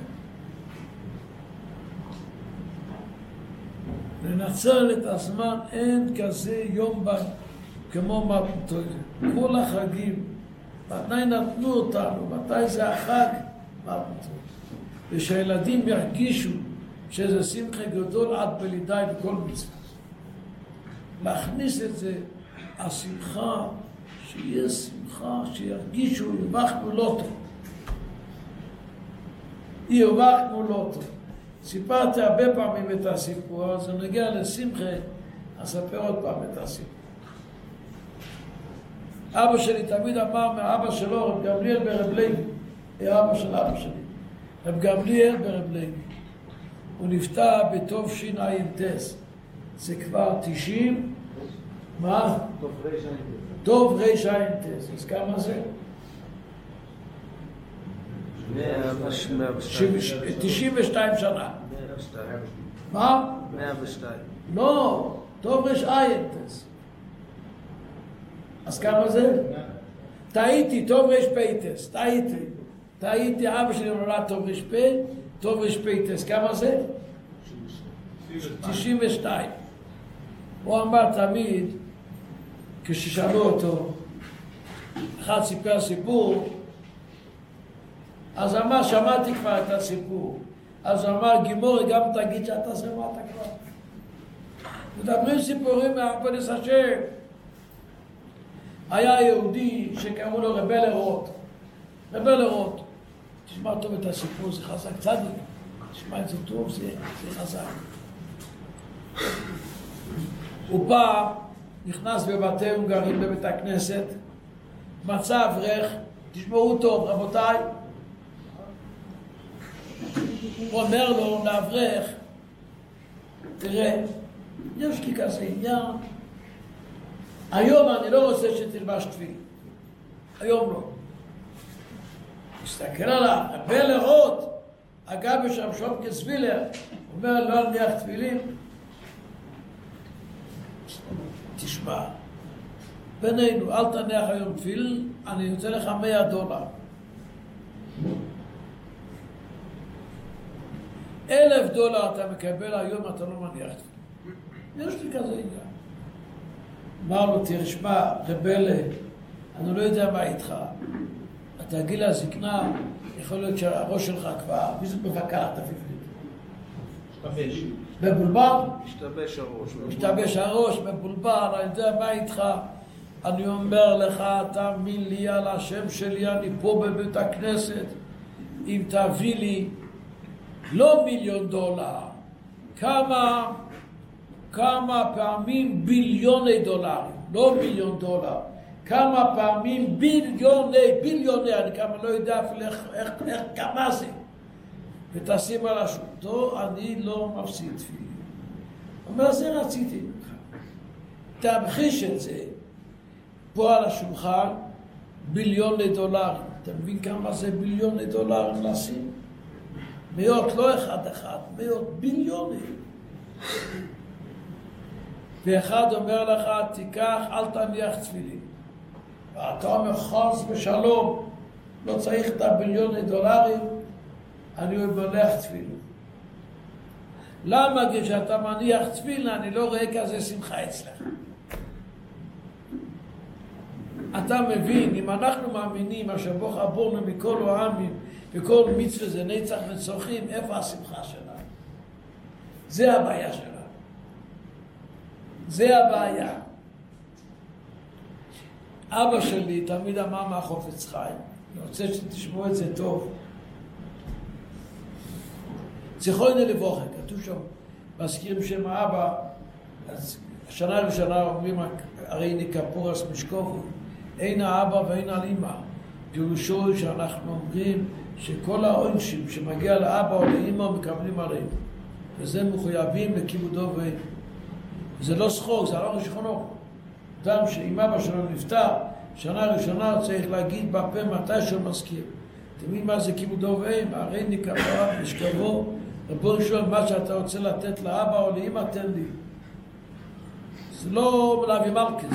Speaker 1: לנצל את הזמן, אין כזה יום בה כמו מתנתו. כל החגים, מתי נתנו אותנו, מתי זה החג, מתנתו. ושהילדים ירגישו שזה שמחה גדול עד בלידי בכל מצווה. להכניס את זה, השמחה, שיהיה שמחה, שירגישו, הרווחנו לא טוב. הרווחנו לא טוב. סיפרתי הרבה פעמים את הסיפור, אז אני נגיע לשמחה, אספר עוד פעם את הסיפור. אבא שלי תמיד אמר מאבא שלו, רב גמליאל ברב לוי, אבא של אבא שלי, רב גמליאל ברב לוי. הוא נפטר בטוב שין עין טס, זה כבר תשעים, מה? טוב ריש עין טס, אז כמה זה? תשעים ושתיים שנה. מה?
Speaker 3: מאה ושתיים.
Speaker 1: לא, טוב ריש עין טס. אז כמה זה? טעיתי, טוב ריש פייטס, טעיתי. טעיתי, אבא שלי נולד טוב ריש פי, טוב ריש פייטס, כמה זה? תשעים ושתיים. הוא אמר תמיד, כששאלו אותו, אחד סיפר סיפור, אז אמר, שמעתי כבר את הסיפור. אז אמר, גימורי, גם תגיד שאתה שמעת כבר. מדברים סיפורים מהפוליס השם. היה יהודי שקראו לו רבל לרוט. רבל לרוט. תשמע טוב את הסיפור, זה חזק צדיק. תשמע את זה טוב, זה, זה חזק. הוא פעם נכנס בבתי הונגרים בבית הכנסת, מצא אברך, תשמעו טוב רבותיי, הוא אומר לו לאברך, תראה, יש לי כזה עניין, היום אני לא רוצה שתלבש תפילין, היום לא. מסתכל עליו, רבל לרוט, אגב בשם שומקה סבילר, אומר לא נניח תפילין, תשמע, בינינו, אל תניח היום תפילין, אני יוצא לך מאה דולר. אלף דולר אתה מקבל היום, אתה לא מניח תפילין. יש לי כזה עניין. אמר לו, תשמע, רבלה, אני לא יודע מה איתך. אתה גיל הזקנה, יכול להיות שהראש שלך כבר, מי זה מבקר תפילין?
Speaker 3: משתבש.
Speaker 1: בבולבל?
Speaker 3: משתבש הראש.
Speaker 1: משתבש הראש, בבולבל, אני יודע מה איתך. אני אומר לך, תאמין לי על השם שלי, אני פה בבית הכנסת, אם תביא לי לא מיליון דולר, כמה, כמה פעמים ביליוני דולרים, לא מיליון דולר, כמה פעמים ביליוני, ביליוני, אני כמה לא יודע אפילו איך, איך, איך, כמה זה. ותשים על השולטו, אני לא מפסיד תפילין. אומר, זה רציתי ממך. תמחיש את זה. פה על השולחן, ביליוני דולר. אתה מבין כמה זה ביליוני דולר לשים? מאות, לא אחד אחד, מאות ביליוני. ואחד אומר לך, תיקח, אל תניח תפילין. ואתה אומר, חס ושלום, לא צריך את הביליוני דולרים, אני מניח תפילין. למה כשאתה מניח תפילין, אני לא רואה כזה שמחה אצלך? אתה מבין, אם אנחנו מאמינים, אשר בו חברנו מכל העמים, וכל מצווה זה נצח וצורכים, איפה השמחה שלנו? זה הבעיה שלנו. זה הבעיה. אבא שלי תמיד אמר מהחופץ חיים. אני רוצה שתשמעו את זה טוב. זיכרונו לברכה, כתוב שם, מזכירים שם האבא, אז שנה ראשונה אומרים, הרי נקפורס משקופו, אין האבא ואין על אמא. פירושו שאנחנו אומרים שכל העונשים שמגיע לאבא או לאמא מקבלים עליהם. וזה מחויבים לכיבודו ואין. זה לא שחוק, זה לא שכונו. אדם שאם אבא שלו נפטר, שנה ראשונה צריך להגיד בפה מתי שהוא מזכיר. תמיד מה זה כיבודו ואין? הרי נקפורס משקופו, רבו שואל מה שאתה רוצה לתת לאבא או לאמא, תן לי. זה לא להביא מרקס.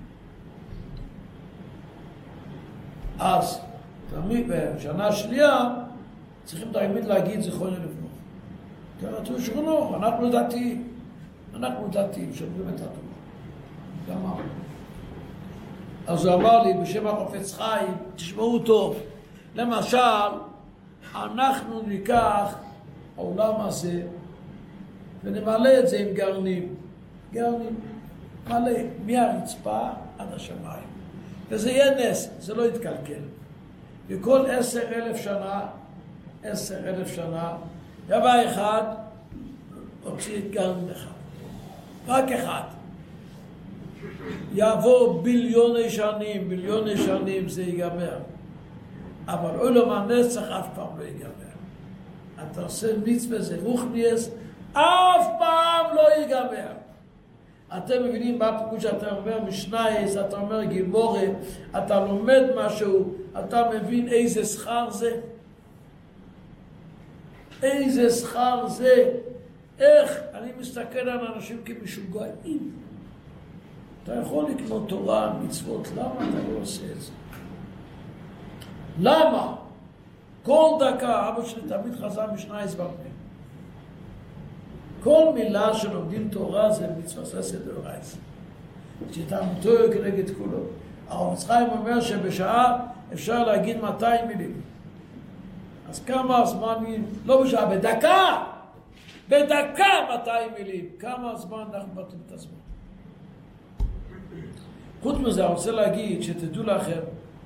Speaker 1: אז תמיד בשנה שנייה צריכים תמיד להגיד זיכרונו לברכה. כי אנחנו שכונו, אנחנו דתיים. אנחנו דתיים, שומרים את התורה. גם אמר. אז הוא אמר לי בשם החופץ חיים, תשמעו טוב. למשל, אנחנו ניקח העולם הזה ונמלא את זה עם גרנים. גרנים. מלא, מהרצפה עד השמיים. וזה יהיה נס, זה לא יתקלקל. וכל עשר אלף שנה, עשר אלף שנה, יבוא אחד, הוציא את גרן אחד. רק אחד. יעבור ביליוני שנים, ביליוני שנים זה ייגמר. אבל עולם הנצח אף פעם לא ייגמר. אתה עושה מצווה, זה רוחניאס, אף פעם לא ייגמר. אתם מבינים מה פירוש שאתה אומר משנייס, אתה אומר גימורה, אתה לומד משהו, אתה מבין איזה שכר זה? איזה שכר זה? איך? אני מסתכל על אנשים כמשוגעים. אתה יכול לקנות תורה, מצוות, למה אתה לא עושה את זה? למה? כל דקה, אבא שלי תמיד חזר משנייס בפה. כל מילה שלומדים תורה זה מצווה עשה דאורייתא. שתעמתו כנגד כולו. החפץ חיים אומר שבשעה אפשר להגיד מאתיים מילים. אז כמה זמן, לא בשעה, בדקה! בדקה מאתיים מילים. כמה זמן אנחנו בטאים את הזמן. חוץ מזה, אני רוצה להגיד שתדעו לכם,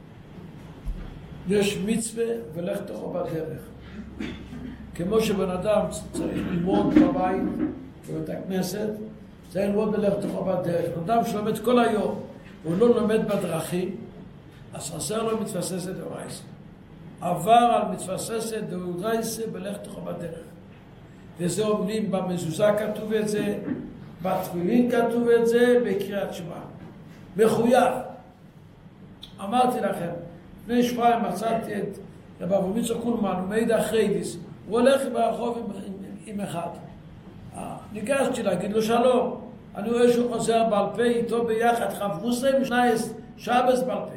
Speaker 1: יש מצווה ולך תוכו בדרך. כמו שבן אדם צריך ללמוד בבית, בבית הכנסת, צריך ללמוד בלך תוכו בדרך. בן אדם שלומד כל היום, הוא לא לומד בדרכים, אז חסר לו מצווה עשה דאורייתא. עבר על מצווה עשה דאורייתא בלך תוכו בדרך. וזה אומרים במזוזה כתוב את זה, בתפילין כתוב את זה, בקריאת שמע. מחויב. אמרתי לכם, לפני שבועיים מצאתי את רב אברמיצר קולמן, הוא מעיד אחרידיס, הוא הולך ברחוב עם, עם, עם אחד. ניגשתי להגיד לו שלום, אני רואה שהוא חוזר בעל פה איתו ביחד, חברוסי משנייס שבס בעל פה.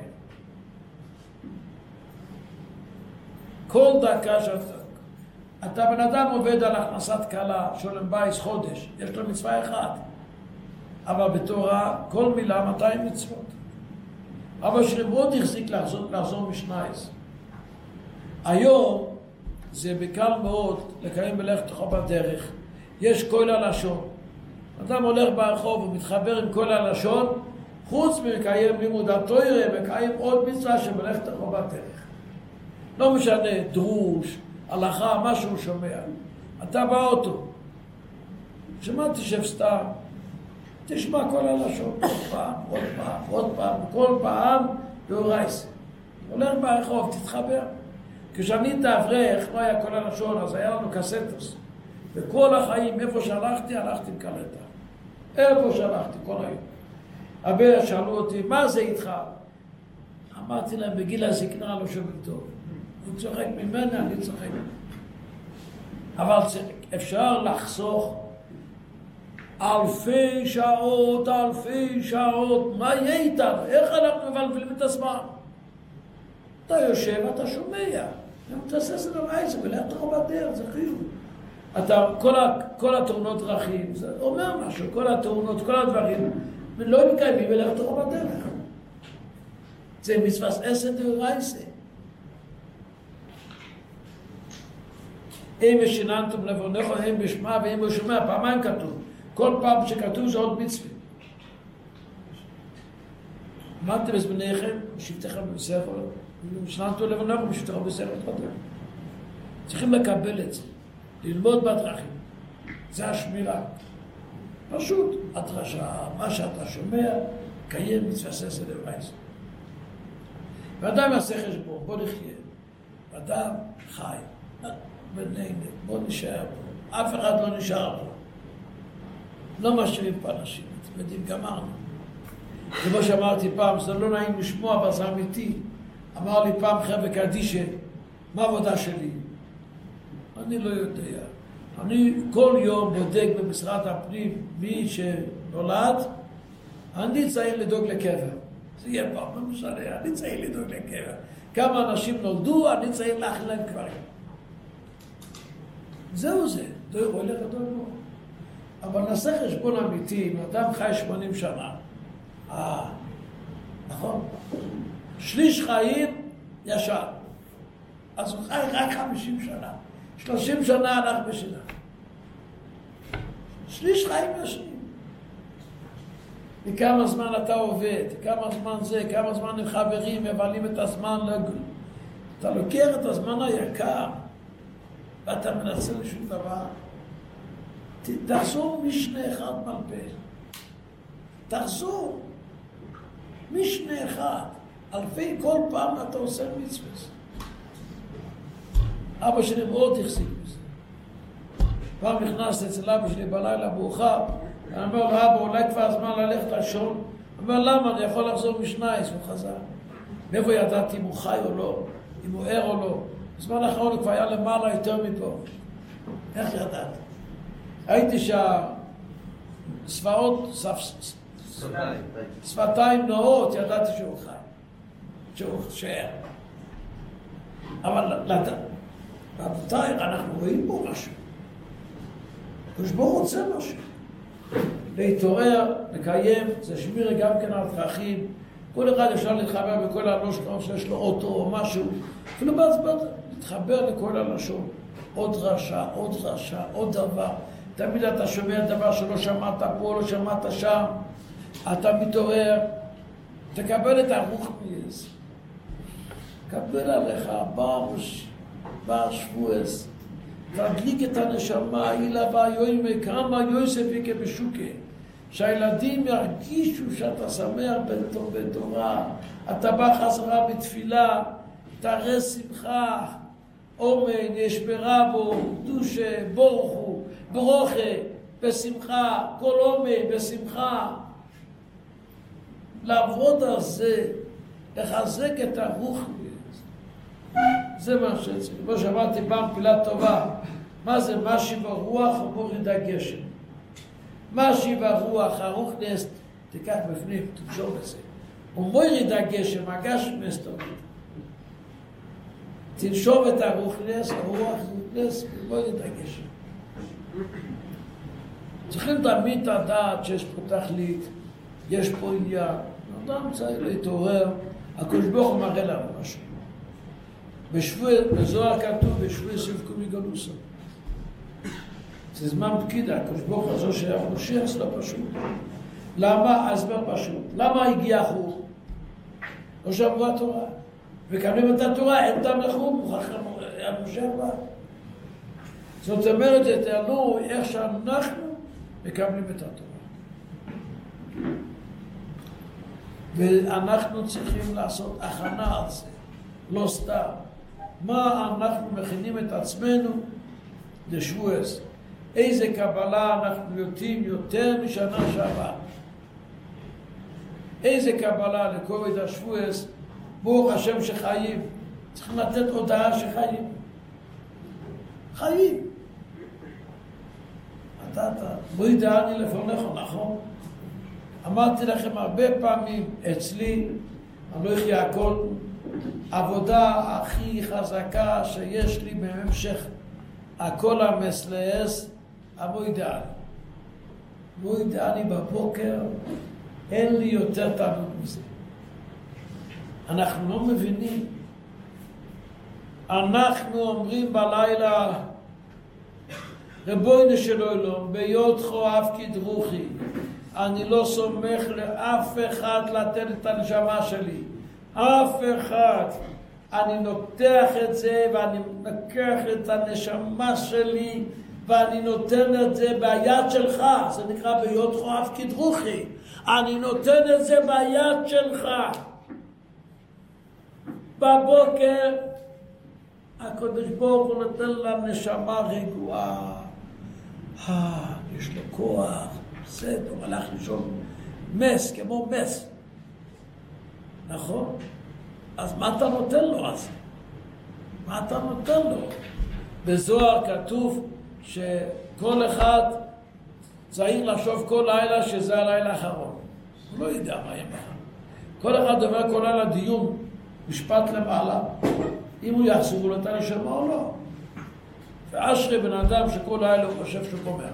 Speaker 1: כל דקה שאתה, אתה בן אדם עובד על הכנסת קלה, שולם בייס חודש, יש לו מצווה אחת. אבל בתורה כל מילה מאתיים מצוות. אבא שלי מאוד החזיק לחזור, לחזור משנייס. היום זה בקל מאוד לקיים בלך תוכו בדרך. יש כל הלשון. אדם הולך ברחוב ומתחבר עם כל הלשון, חוץ ממקיים לימוד התורה, מקיים עוד מצווה שבלך תוכו בדרך. לא משנה, דרוש, הלכה, מה שהוא שומע. אתה באוטו. שמעתי שסתם. תשמע כל הלשון, עוד פעם, עוד פעם, עוד פעם, כל פעם, דאורייתא. הולך ברחוב, תתחבר. כשאני תאברך, לא היה כל הלשון, אז היה לנו קסטוס. וכל החיים, איפה שהלכתי, הלכתי עם קלטה. איפה שהלכתי, כל היום. הרבה שאלו אותי, מה זה איתך? אמרתי להם, בגיל הזקנה לא שומעים טוב. הוא צוחק ממני, אני צוחק. אבל אפשר לחסוך אלפי שעות, אלפי שעות, מה יהיה איתנו? איך אנחנו מבלבלים את הזמן? אתה יושב, אתה שומע. אתה עושה סדר דאורייתא, ולך תוכו בדרך, זה חיוב. אתה, כל, ה, כל התאונות דרכים, זה אומר משהו, כל התאונות, כל הדברים, לא מקיימים ולך תוכו בדרך. זה מצווה עשה דאורייתא. אם ושיננתם לבונכם, אם בשמע ואם בשומע, פעמיים כתוב. כל פעם שכתוב זה עוד מצווה. אמרתם בזמניכם, שבטכם בספר, ושלמתו לבנכם, שבטכם בספר תחתכם. צריכים לקבל את זה, ללמוד בדרכים. זה השמירה. פשוט, הדרשה, מה שאתה שומע, קיים מצווה עשה לבייס. ואדם יעשה חשבון, בוא נחיה. אדם חי, בנהנה, בוא נשאר פה. אף אחד לא נשאר פה. לא משאירים פה אנשים, אתם יודעים, גמרנו. כמו שאמרתי פעם, זה לא נעים לשמוע, אבל זה אמיתי. אמר לי פעם חבר'ה קדישה, מה העבודה שלי? אני לא יודע. אני כל יום בודק במשרד הפנים מי שנולד, אני צריך לדאוג לקבר. זה יהיה פעם, לא משנה, אני צריך לדאוג לקבר. כמה אנשים נולדו, אני צריך להכין להם קברים. זהו זה, לא יכול לגדול מאוד. אבל נעשה חשבון אמיתי, אם אדם חי שמונים שנה, אה, נכון? שליש חיים ישר. אז הוא חי רק חמישים שנה. שלושים שנה הלך בשנה. שליש חיים ישנים. וכמה זמן אתה עובד, כמה זמן זה, כמה זמן עם חברים מבלים את הזמן לגול. אתה לוקח את הזמן היקר, ואתה מנסה לשום דבר. תחזור משנה אחד מלפה. תחזור. משנה אחד. אלפי כל פעם אתה עושה מצווה. אבא שלי מאוד החזיק בזה. פעם נכנסתי אצל אבא שלי בלילה מאוחר, אני אומר לו, אבא, אולי כבר הזמן ללכת לישון? הוא אומר, למה? אני יכול לחזור משנייס. הוא חזר. מאיפה ידעתי אם הוא חי או לא, אם הוא ער או לא? בזמן האחרון הוא כבר היה למעלה יותר מפה. איך ידעתי? הייתי שהשפעות, שפתיים נאות, ידעתי שהוא חי. שהוא שער. אבל רבותיי, אנחנו רואים פה משהו. כשבו רוצה משהו. להתעורר, לקיים, זה שמירה גם כן על דרכים. כל אחד אפשר להתחבר בכל הלשון שיש לו אוטו או משהו. אפילו בעצבן, להתחבר לכל הלשון. עוד דרשה, עוד דרשה, עוד דבר. תמיד אתה שומע דבר שלא שמעת פה, לא שמעת שם. אתה מתעורר, תקבל את הרוח מייס. קבל עליך, ברש, ברש שבועס. תדליק את הנשמה, אילה והיום, כמה יוסף יקה בשוקה. שהילדים ירגישו שאתה שמח בתורה. אתה בא חזרה בתפילה, תראה שמחה, אומן, ישברה בו, קדושה, בורכו, ברוכה, בשמחה, כל אומן, בשמחה. לעבוד על זה, לחזק את הרוח. זה מה שצריך. כמו שאמרתי פעם פילה טובה, מה זה משיב הרוח או מוריד הגשם? משיב הרוח, הרוח נס, תיקח בפנים, תמשור בזה. ומוריד הגשם, הגשם נס תוריד. תנשוב את הרוח נס, הרוח נס, ומוריד הגשם. צריכים תמיד לדעת שיש פה תכלית, יש פה עניין. אדם צריך להתעורר, הקדוש ברוך הוא מראה לנו משהו. בשבוע, בזוהר כתוב, בשבוע סבקו מגלוסו. זה זמן פקידה, הקדוש ברוך הוא שהיה מושיע, זה לא פשוט. למה? הסבר פשוט. למה הגיע חור? לא שבוע התורה. וקבלים את התורה, אין דם לחור, היה מושיע בה. זאת אומרת, תראו איך שאנחנו מקבלים את התורה. ואנחנו צריכים לעשות הכנה על זה, לא סתם. מה אנחנו מכינים את עצמנו לשבועס? איזה קבלה אנחנו יודעים יותר משנה שעברה? איזה קבלה לכובד השבועס? ברוך השם שחיים. צריכים לתת הודעה שחיים. חיים. אתה, אתה, בואי דעני לפונך, נכון? אמרתי לכם הרבה פעמים, אצלי, אני לא אחיה הכל, עבודה הכי חזקה שיש לי בהמשך הכל המסלס, המוידעני. מוידעני בבוקר, אין לי יותר תענוג מזה. אנחנו לא מבינים. אנחנו אומרים בלילה, רבוינו של עולם, ביודכו אף כדרוכי, אני לא סומך לאף אחד לתת את הנשמה שלי. אף אחד. אני נותח את זה ואני נקח את הנשמה שלי ואני נותן את זה ביד שלך. זה נקרא ביודך אף כדרוכי. אני נותן את זה ביד שלך. בבוקר הקדוש ברוך הוא נותן לנשמה רגועה. אה, יש לו כוח. בסדר, הלך לישון מס, כמו מס. נכון? אז מה אתה נותן לו אז? מה אתה נותן לו? בזוהר כתוב שכל אחד צריך לחשוב כל לילה שזה הלילה האחרון. הוא לא יודע מה יהיה מחר. כל אחד אומר כל לילה דיון, משפט למעלה, אם הוא יחזור לו את הנשמה או לא. ואשרי בן אדם שכל לילה הוא חושב שהוא גומר.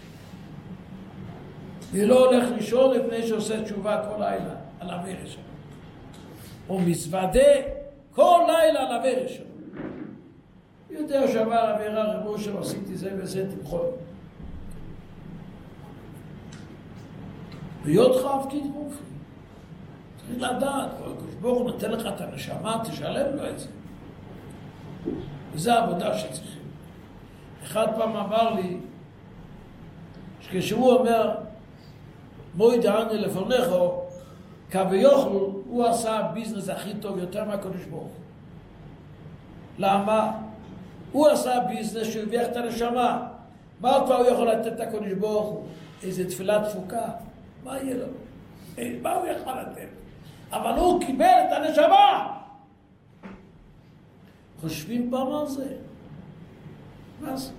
Speaker 1: ולא הולך לישון לפני שעושה תשובה כל לילה על העבירה שלו. הוא מזוודה כל לילה על העבירה שלו. הוא יודע שעבר העבירה, רבו שלו, עשיתי זה וזה, תמחול. ויודך אף כדרוכי. צריך לדעת, כל הקדוש ברוך הוא נותן לך את הנשמה, תשלם לו את זה. וזו העבודה שצריכים. אחד פעם אמר לי, שכשהוא אומר, מוי דעני לפונךו, כביוכל, הוא עשה הביזנס הכי טוב יותר מהקדוש ברוך הוא. למה? הוא עשה הביזנס שהרוויח את הנשמה. מה כבר הוא יכול לתת את הקדוש ברוך הוא? איזה תפילת תפוקה? מה יהיה לו? מה הוא יכול לתת? אבל הוא קיבל את הנשמה. חושבים פעם על זה. מה זה?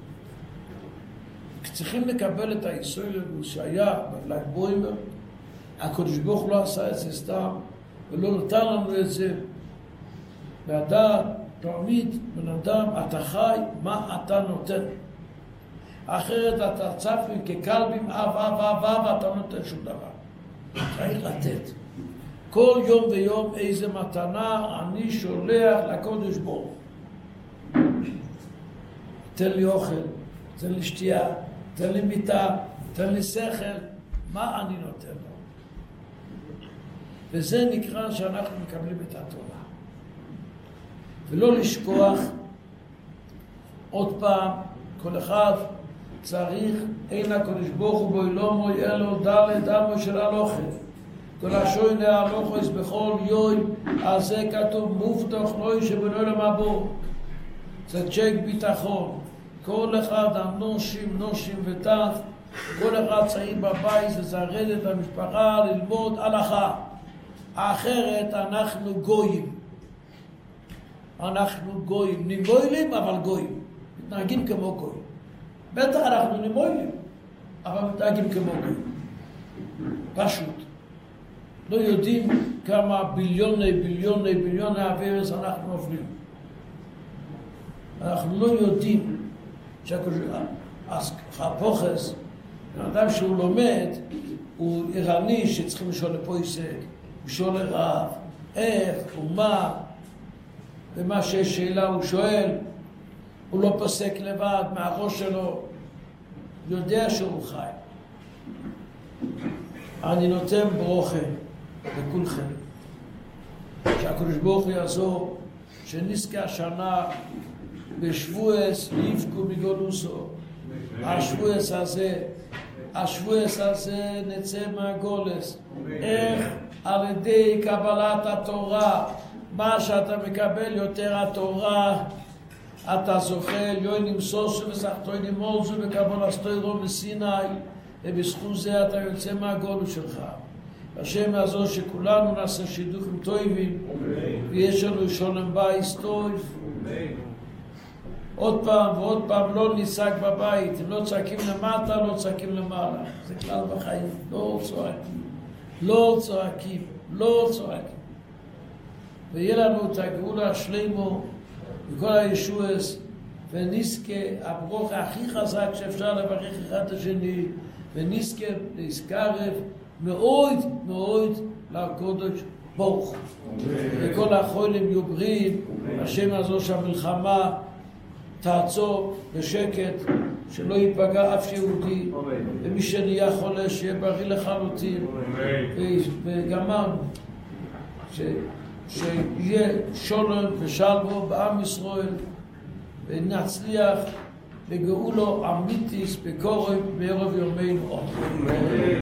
Speaker 1: צריכים לקבל את היסוד שהיה בל"ג בעומר. הקדוש ברוך הוא לא עשה את זה סתם, ולא נתן לנו את זה. לדעת, תמיד, בן אדם, אתה חי, מה אתה נותן. אחרת אתה צפוי ככלבים, אב, אב, אב, אב, ואתה נותן שום דבר. צריך לתת. כל יום ויום איזה מתנה אני שולח לקדוש ברוך. תן לי אוכל, תן לי שתייה, תן לי מיטה, תן לי שכל, מה אני נותן לו? וזה נקרא שאנחנו מקבלים את התורה. ולא לשכוח, עוד פעם, כל אחד צריך, אין הקדוש ברוך הוא בו לא מוי אלו דלת דמו של הלוכה. כל השוין להלוכה יש בכל יום, אז זה כתוב מובטח נוי שבנוי למבוא. זה צ'ק ביטחון. כל אחד הנושים, נושים וטף, כל אחד צריך בבית לזרד את המשפחה, ללמוד הלכה. אחרת אנחנו גויים. אנחנו גויים. נימוילים אבל גויים. מתנהגים כמו גויים. בטח אנחנו נימוילים, אבל מתנהגים כמו גויים. פשוט. לא יודעים כמה ביליוני, ביליוני, ביליוני עבירות אנחנו עוברים. אנחנו לא יודעים שהפוחס, האדם שהוא לומד, הוא ערני שצריכים לשאול לפה הישג, לשאול לרב, איך ומה, ומה שיש שאלה הוא שואל, הוא לא פוסק לבד מהראש שלו, יודע שהוא חי. אני נותן ברוכה לכולכם, שהקדוש ברוך הוא יעזור, שנזכה השנה בשבועס יבכו מגולוסו. השבועס הזה, השבועס הזה נצא מהגולס. איך על ידי קבלת התורה, מה שאתה מקבל יותר התורה, אתה זוכה יוינים סוסו וסחטוינים מולזו וקבלסטוי רום מסיני, ובזכות זה אתה יוצא מהגולוס שלך. השם יעזור שכולנו נעשה שידוכים טובים, ויש לנו שולם בייס טוב. עוד פעם ועוד פעם לא ניסק בבית, אם לא צועקים למטה, לא צועקים למעלה. זה כלל בחיים, לא צועקים, לא צועקים, לא צועקים. ויהיה לנו את הגאולה השלימו וכל הישועס, ונזכה הברוך הכי חזק שאפשר לברך אחד השני, ונזכה להזכרב מאוד מאוד לקודש ברוך. וכל החולים יהיו בריאים, השם יעזור שהמלחמה תעצור בשקט, שלא ייפגע אף יהודי,
Speaker 2: אמן.
Speaker 1: ומי שנהיה חולה שיהיה בריא לחלוטין. וגמרנו, ש... שיהיה שולם ושלווה בעם ישראל, ונצליח בגאולו אמיתיס בקורב בערב יומנו.